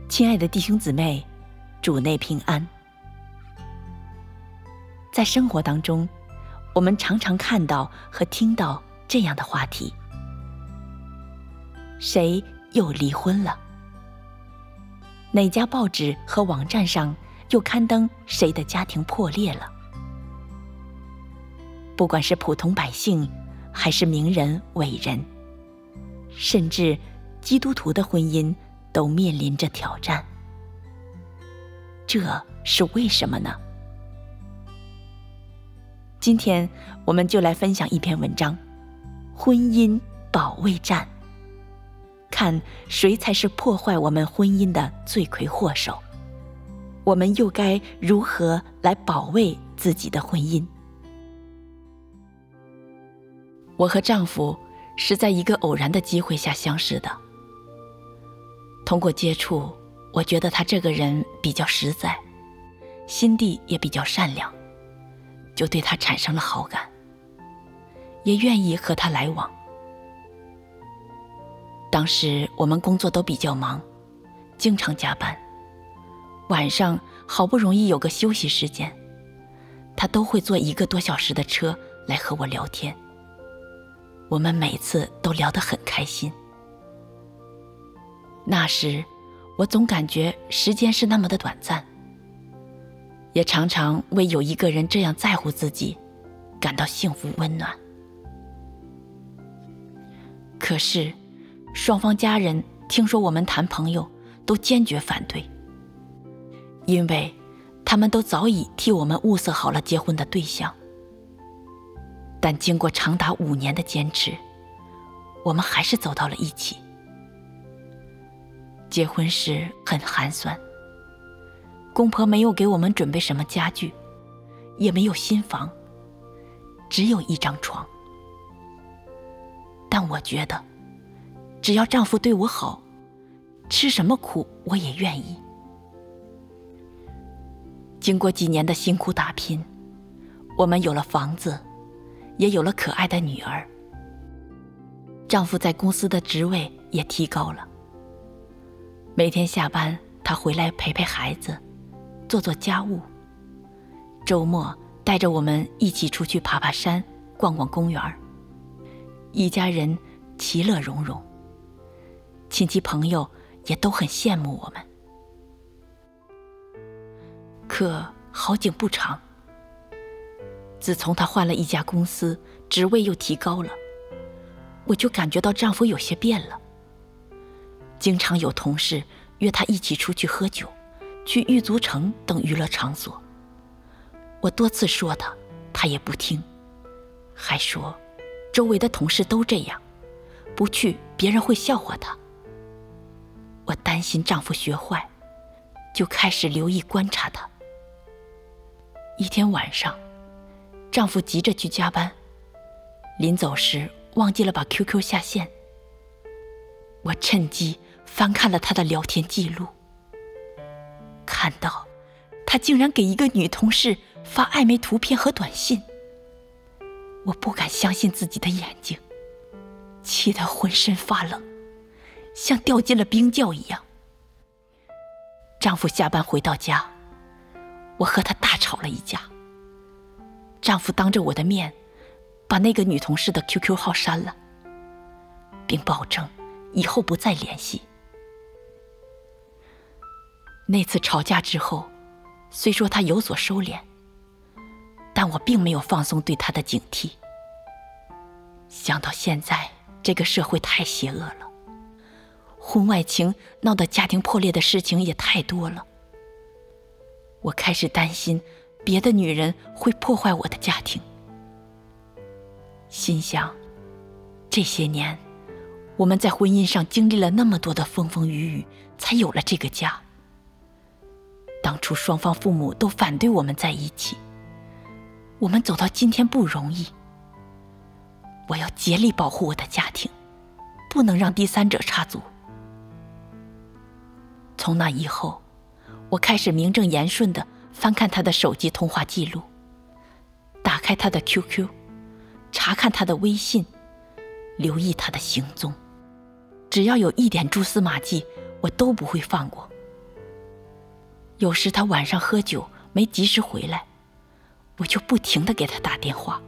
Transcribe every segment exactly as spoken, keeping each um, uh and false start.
亲爱的弟兄姊妹，主内平安。在生活当中，我们常常看到和听到这样的话题：谁又离婚了？哪家报纸和网站上又刊登谁的家庭破裂了？不管是普通百姓，还是名人伟人，甚至基督徒的婚姻都面临着挑战。这是为什么呢？今天我们就来分享一篇文章：婚姻保卫战，看谁才是破坏我们婚姻的罪魁祸首，我们又该如何来保卫自己的婚姻？我和丈夫是在一个偶然的机会下相识的。通过接触，我觉得他这个人比较实在，心地也比较善良，就对他产生了好感，也愿意和他来往。当时我们工作都比较忙，经常加班，晚上好不容易有个休息时间，他都会坐一个多小时的车来和我聊天。我们每次都聊得很开心。那时我总感觉时间是那么的短暂，也常常为有一个人这样在乎自己感到幸福温暖。可是双方家人听说我们谈朋友，都坚决反对，因为他们都早已替我们物色好了结婚的对象。但经过长达五年的坚持，我们还是走到了一起。结婚时很寒酸，公婆没有给我们准备什么家具，也没有新房，只有一张床。但我觉得，只要丈夫对我好，吃什么苦我也愿意。经过几年的辛苦打拼，我们有了房子，也有了可爱的女儿。丈夫在公司的职位也提高了，每天下班他回来陪陪孩子，做做家务，周末带着我们一起出去爬爬山，逛逛公园，一家人其乐融融，亲戚朋友也都很羡慕我们。可好景不长，自从他换了一家公司，职位又提高了，我就感觉到丈夫有些变了。经常有同事约他一起出去喝酒，去玉足城等娱乐场所。我多次说他，他也不听，还说周围的同事都这样，不去别人会笑话他。我担心丈夫学坏，就开始留意观察他。一天晚上，丈夫急着去加班，临走时忘记了把 Q Q 下线。我趁机翻看了他的聊天记录，看到他竟然给一个女同事发暧昧图片和短信。我不敢相信自己的眼睛，气得浑身发冷，像掉进了冰窖一样。丈夫下班回到家，我和他大吵了一架。丈夫当着我的面把那个女同事的 Q Q 号删了，并保证以后不再联系。那次吵架之后，虽说他有所收敛，但我并没有放松对他的警惕。想到现在这个社会太邪恶了，婚外情闹得家庭破裂的事情也太多了，我开始担心别的女人会破坏我的家庭。心想，这些年我们在婚姻上经历了那么多的风风雨雨，才有了这个家。当初双方父母都反对我们在一起，我们走到今天不容易。我要竭力保护我的家庭，不能让第三者插足。从那以后，我开始名正言顺地翻看他的手机通话记录，打开他的 Q Q， 查看他的微信，留意他的行踪。只要有一点蛛丝马迹，我都不会放过。 有时他晚上喝酒没及时回来，我就不停地给他打电话。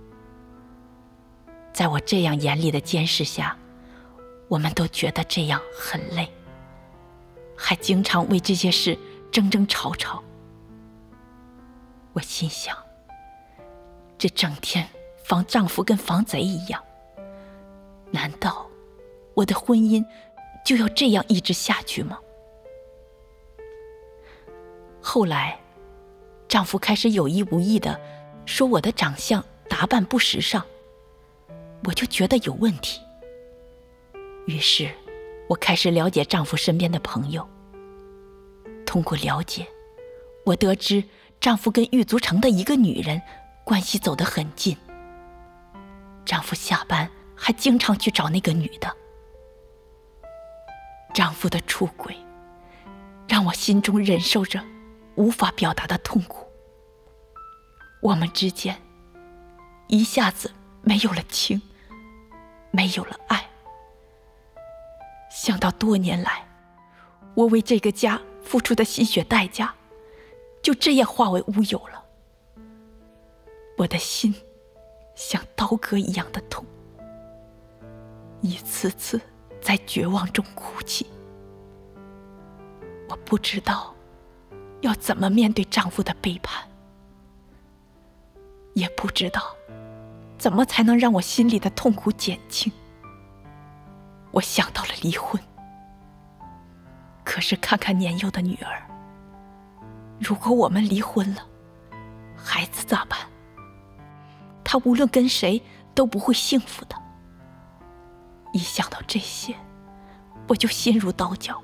在我这样严厉的监视下，我们都觉得这样很累，还经常为这些事争争吵吵。我心想，这整天防丈夫跟防贼一样，难道我的婚姻就要这样一直下去吗？后来，丈夫开始有意无意地说我的长相打扮不时尚，我就觉得有问题。于是，我开始了解丈夫身边的朋友。通过了解，我得知丈夫跟玉足城的一个女人关系走得很近。丈夫下班还经常去找那个女的。丈夫的出轨，让我心中忍受着无法表达的痛苦。我们之间一下子没有了情，没有了爱。想到多年来我为这个家付出的心血代价，就这样化为乌有了，我的心像刀割一样的痛，一次次在绝望中哭泣。我不知道要怎么面对丈夫的背叛，也不知道怎么才能让我心里的痛苦减轻。我想到了离婚，可是看看年幼的女儿，如果我们离婚了，孩子咋办？她无论跟谁都不会幸福的。一想到这些，我就心如刀绞。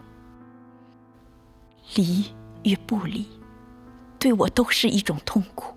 离与不离，对我都是一种痛苦。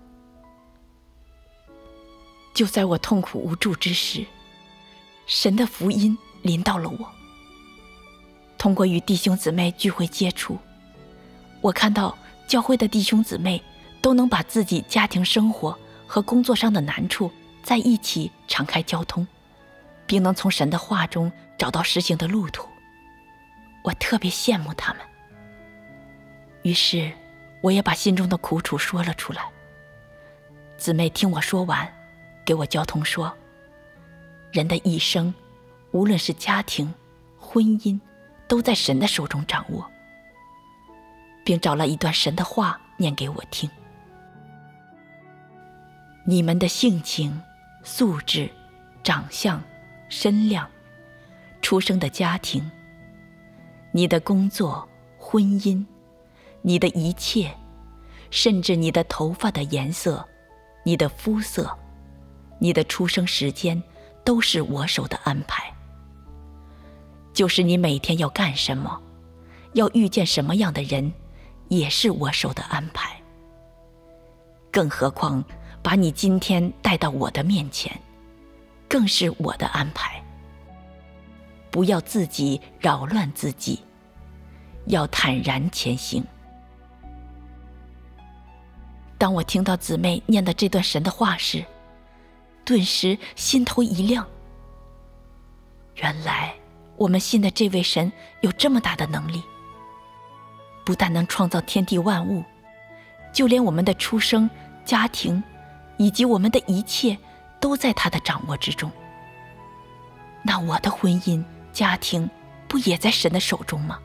就在我痛苦无助之时，神的福音临到了我。通过与弟兄姊妹聚会接触，我看到教会的弟兄姊妹都能把自己家庭生活和工作上的难处在一起敞开交通，并能从神的话中找到实行的路途。我特别羡慕他们。于是我也把心中的苦楚说了出来。姊妹听我说完，给我交通说，人的一生，无论是家庭、婚姻，都在神的手中掌握，并找了一段神的话念给我听。你们的性情、素质、长相、身量、出生的家庭，你的工作、婚姻，你的一切，甚至你的头发的颜色，你的肤色，你的出生时间，都是我手的安排。就是你每天要干什么，要遇见什么样的人，也是我手的安排。更何况把你今天带到我的面前，更是我的安排。不要自己扰乱自己，要坦然前行。当我听到姊妹念的这段神的话时，顿时心头一亮。原来我们信的这位神有这么大的能力，不但能创造天地万物，就连我们的出生、家庭以及我们的一切都在他的掌握之中。那我的婚姻、家庭不也在神的手中吗？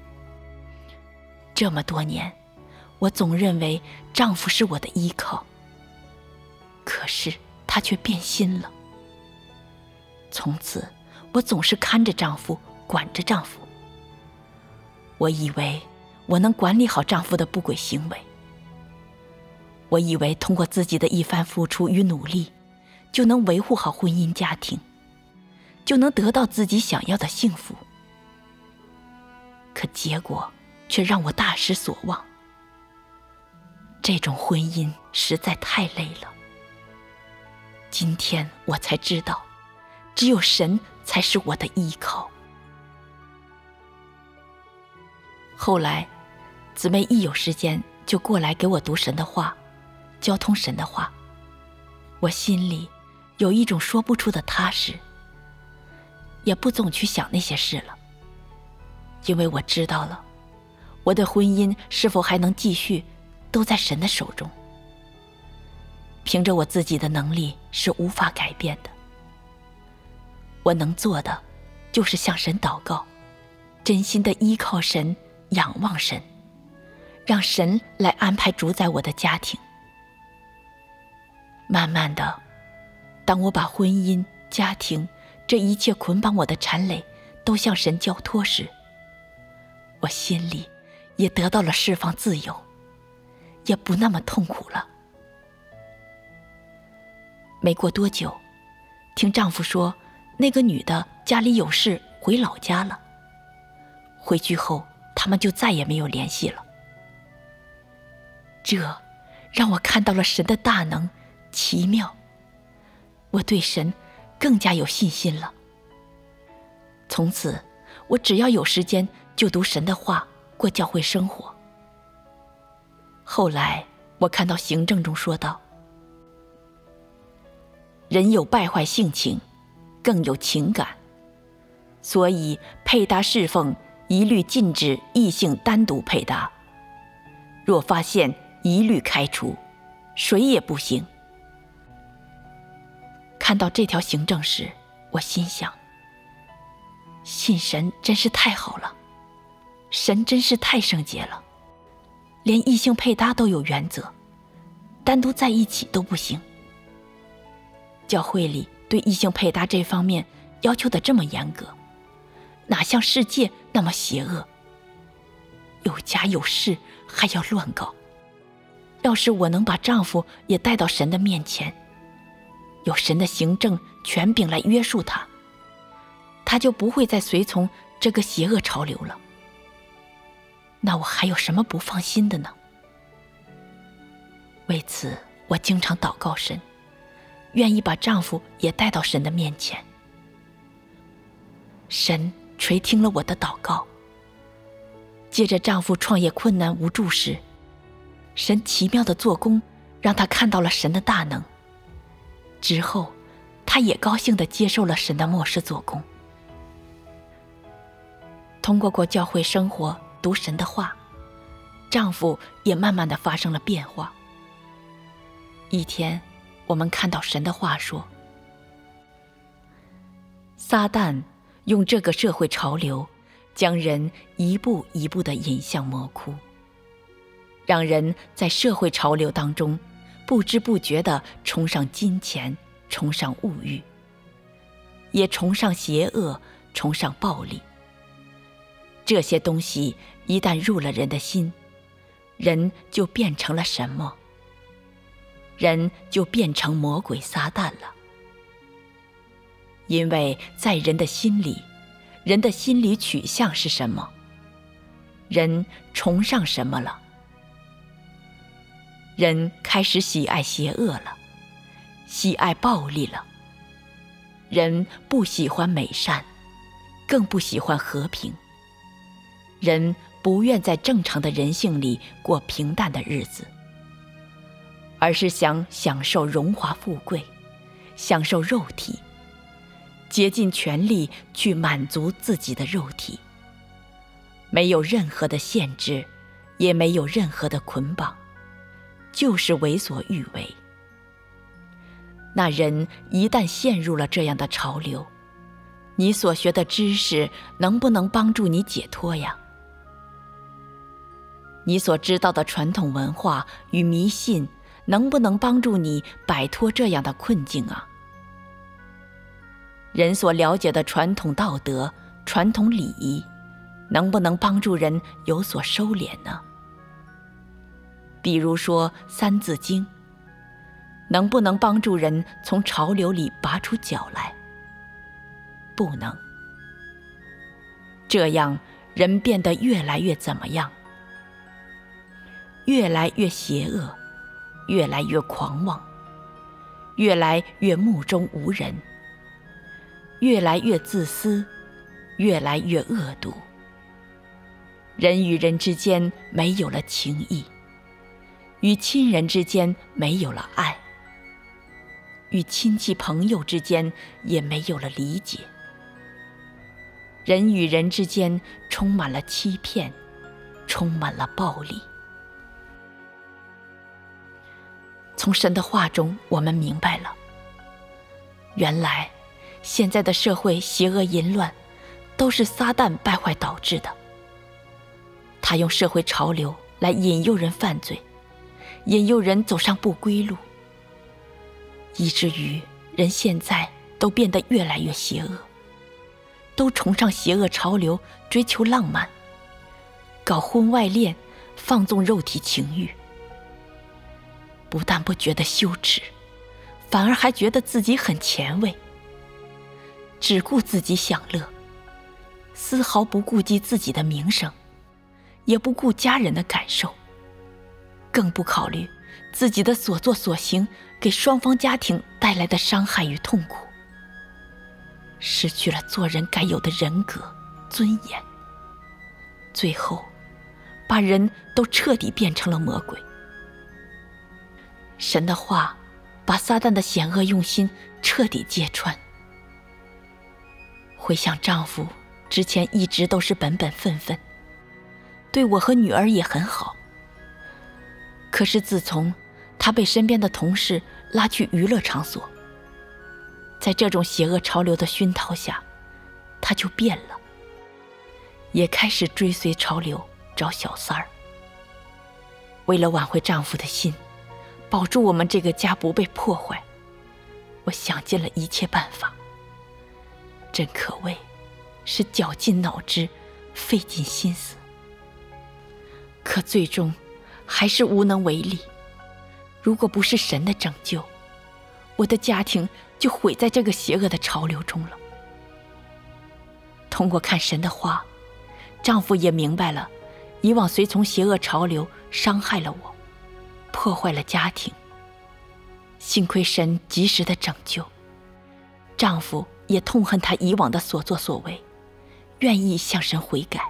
这么多年，我总认为丈夫是我的依靠，可是他却变心了。从此我总是看着丈夫，管着丈夫。我以为我能管理好丈夫的不轨行为，我以为通过自己的一番付出与努力，就能维护好婚姻家庭，就能得到自己想要的幸福。可结果却让我大失所望。这种婚姻实在太累了。今天我才知道，只有神才是我的依靠。后来，姊妹一有时间就过来给我读神的话，交通神的话，我心里有一种说不出的踏实，也不总去想那些事了，因为我知道了， 我的婚姻是否还能继续，都在神的手中。凭着我自己的能力是无法改变的。我能做的就是向神祷告，真心的依靠神，仰望神，让神来安排主宰我的家庭。慢慢的，当我把婚姻、家庭这一切捆绑我的缠累都向神交托时，我心里也得到了释放自由，也不那么痛苦了。没过多久，听丈夫说那个女的家里有事回老家了。回去后他们就再也没有联系了。这让我看到了神的大能奇妙，我对神更加有信心了。从此我只要有时间就读神的话，过教会生活。后来我看到行政中说道，人有败坏性情，更有情感，所以配搭侍奉一律禁止异性单独配搭，若发现一律开除，谁也不行。看到这条行政时，我心想，信神真是太好了，神真是太圣洁了，连异性配搭都有原则，单独在一起都不行。教会里对异性配搭这方面要求得这么严格，哪像世界那么邪恶，有家有室还要乱搞。要是我能把丈夫也带到神的面前，有神的行政权柄来约束他，他就不会再随从这个邪恶潮流了。那我还有什么不放心的呢？为此，我经常祷告神，愿意把丈夫也带到神的面前。神垂听了我的祷告。借着丈夫创业困难无助时，神奇妙的做工让他看到了神的大能。之后他也高兴地接受了神的默示做工。通过过教会生活，读神的话，丈夫也慢慢地发生了变化。一天，我们看到神的话说，撒旦用这个社会潮流将人一步一步地引向魔窟，让人在社会潮流当中不知不觉地崇尚金钱，崇尚物欲，也崇尚邪恶，崇尚暴力。这些东西一旦入了人的心，人就变成了什么？人就变成魔鬼撒旦了。因为在人的心里，人的心理取向是什么？人崇尚什么了？人开始喜爱邪恶了，喜爱暴力了。人不喜欢美善，更不喜欢和平。人不愿在正常的人性里过平淡的日子，而是想享受荣华富贵，享受肉体，竭尽全力去满足自己的肉体，没有任何的限制，也没有任何的捆绑，就是为所欲为。那人一旦陷入了这样的潮流，你所学的知识能不能帮助你解脱呀？你所知道的传统文化与迷信能不能帮助你摆脱这样的困境啊？人所了解的传统道德、传统礼仪能不能帮助人有所收敛呢？比如说《三字经》，能不能帮助人从潮流里拔出脚来？不能。这样人变得越来越怎么样？越来越邪恶，越来越狂妄，越来越目中无人，越来越自私，越来越恶毒。人与人之间没有了情谊，与亲人之间没有了爱，与亲戚朋友之间也没有了理解。人与人之间充满了欺骗， 充满了暴力。从神的话中，我们明白了，原来现在的社会邪恶淫乱都是撒旦败坏导致的。他用社会潮流来引诱人犯罪，引诱人走上不归路，以至于人现在都变得越来越邪恶，都崇尚邪恶潮流，追求浪漫，搞婚外恋，放纵肉体情欲。不但不觉得羞耻，反而还觉得自己很前卫，只顾自己享乐，丝毫不顾及自己的名声，也不顾家人的感受，更不考虑自己的所作所行给双方家庭带来的伤害与痛苦，失去了做人该有的人格、尊严，最后把人都彻底变成了魔鬼。神的话把撒旦的险恶用心彻底揭穿。回想丈夫之前一直都是本本分分，对我和女儿也很好，可是自从他被身边的同事拉去娱乐场所，在这种邪恶潮流的熏陶下，他就变了，也开始追随潮流找小三儿。为了挽回丈夫的心，保住我们这个家不被破坏，我想尽了一切办法，真可谓是绞尽脑汁，费尽心思，可最终还是无能为力。如果不是神的拯救，我的家庭就毁在这个邪恶的潮流中了。通过看神的话，丈夫也明白了以往随从邪恶潮流伤害了我，破坏了家庭，幸亏神及时的拯救，丈夫也痛恨他以往的所作所为，愿意向神悔改。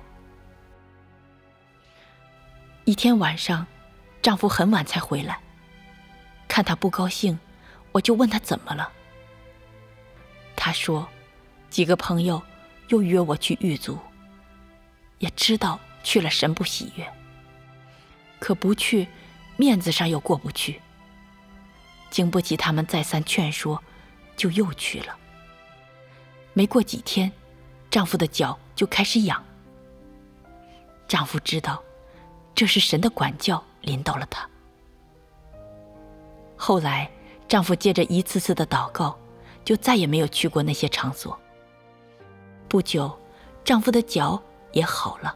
一天晚上，丈夫很晚才回来，看他不高兴，我就问他怎么了。他说几个朋友又约我去狱卒，也知道去了神不喜悦，可不去面子上又过不去，经不起他们再三劝说，就又去了。没过几天，丈夫的脚就开始痒。丈夫知道这是神的管教临到了他。后来丈夫接着一次次的祷告，就再也没有去过那些场所。不久，丈夫的脚也好了。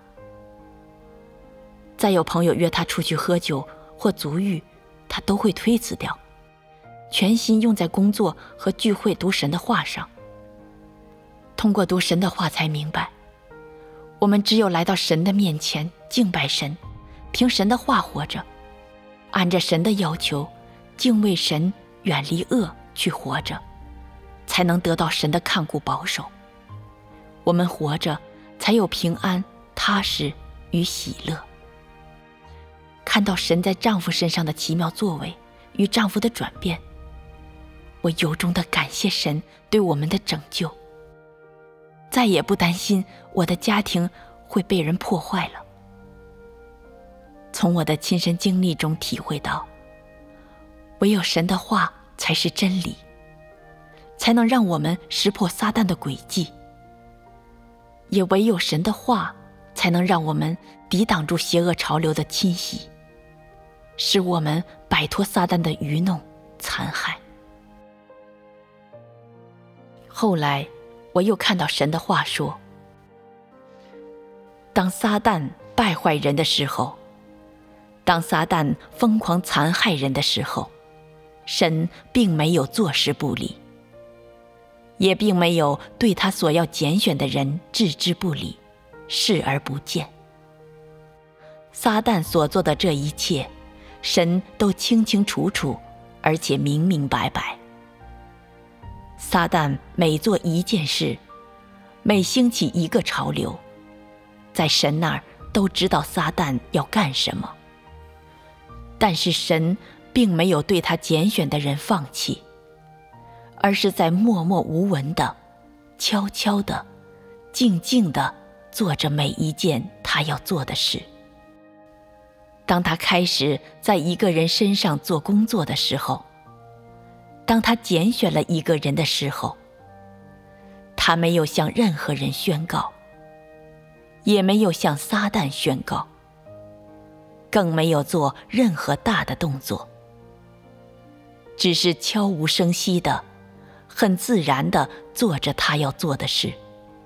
再有朋友约他出去喝酒或足浴，他都会推辞掉，全心用在工作和聚会读神的话上。通过读神的话才明白，我们只有来到神的面前敬拜神，凭神的话活着，按着神的要求敬畏神，远离恶去活着，才能得到神的看顾保守。我们活着才有平安、踏实与喜乐。看到神在丈夫身上的奇妙作为与丈夫的转变，我由衷地感谢神对我们的拯救，再也不担心我的家庭会被人破坏了。从我的亲身经历中体会到，唯有神的话才是真理，才能让我们识破撒旦的诡计，也唯有神的话才能让我们抵挡住邪恶潮流的侵袭，使我们摆脱撒旦的愚弄残害。后来我又看到神的话说，当撒旦败坏人的时候，当撒旦疯狂残害人的时候，神并没有坐视不理，也并没有对他所要拣选的人置之不理，视而不见。撒旦所做的这一切，神都清清楚楚，而且明明白白。撒旦每做一件事，每兴起一个潮流，在神那儿都知道撒旦要干什么。但是神并没有对他拣选的人放弃，而是在默默无闻的、悄悄的、静静的做着每一件他要做的事。 当他开始在一个人身上做工作的时候，当他拣选了一个人的时候，他没有向任何人宣告，也没有向撒旦宣告，更没有做任何大的动作，只是悄无声息的，很自然地做着他要做的事。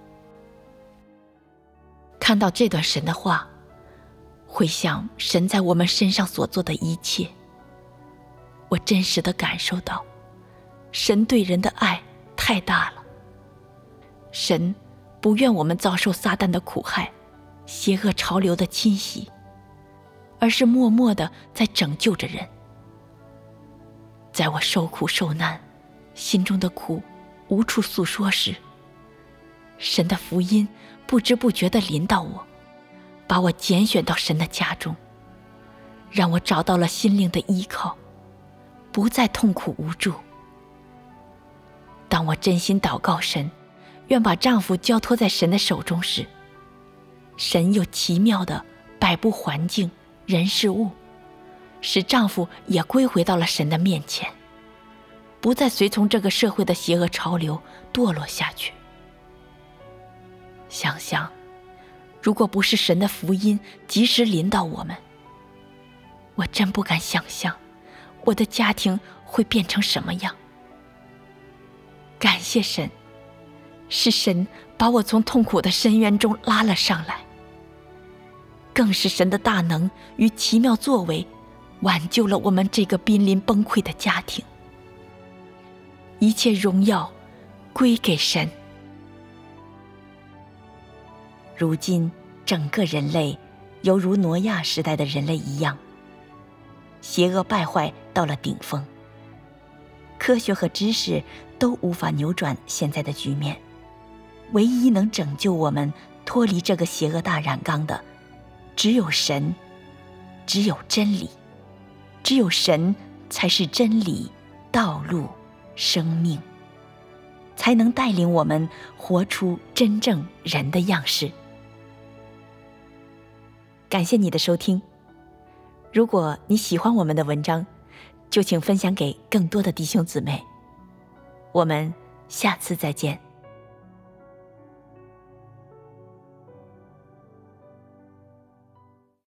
看到这段神的话，回想神在我们身上所做的一切，我真实地感受到神对人的爱太大了。神不愿我们遭受撒旦的苦害，邪恶潮流的侵袭，而是默默地在拯救着人。在我受苦受难，心中的苦无处诉说时，神的福音不知不觉地临到我，把我拣选到神的家中，让我找到了心灵的依靠，不再痛苦无助。当我真心祷告神，愿把丈夫交托在神的手中时，神又奇妙地摆布环境、人事物，使丈夫也归回到了神的面前，不再随从这个社会的邪恶潮流堕落下去。想想，如果不是神的福音及时临到我们，我真不敢想象我的家庭会变成什么样。感谢神，是神把我从痛苦的深渊中拉了上来，更是神的大能与奇妙作为挽救了我们这个濒临崩溃的家庭。一切荣耀归给神。如今整个人类犹如挪亚时代的人类一样，邪恶败坏到了顶峰，科学和知识都无法扭转现在的局面，唯一能拯救我们脱离这个邪恶大染缸的，只有神，只有真理，只有神才是真理、道路、生命，才能带领我们活出真正人的样式。感谢你的收听，如果你喜欢我们的文章，就请分享给更多的弟兄姊妹。我们下次再见。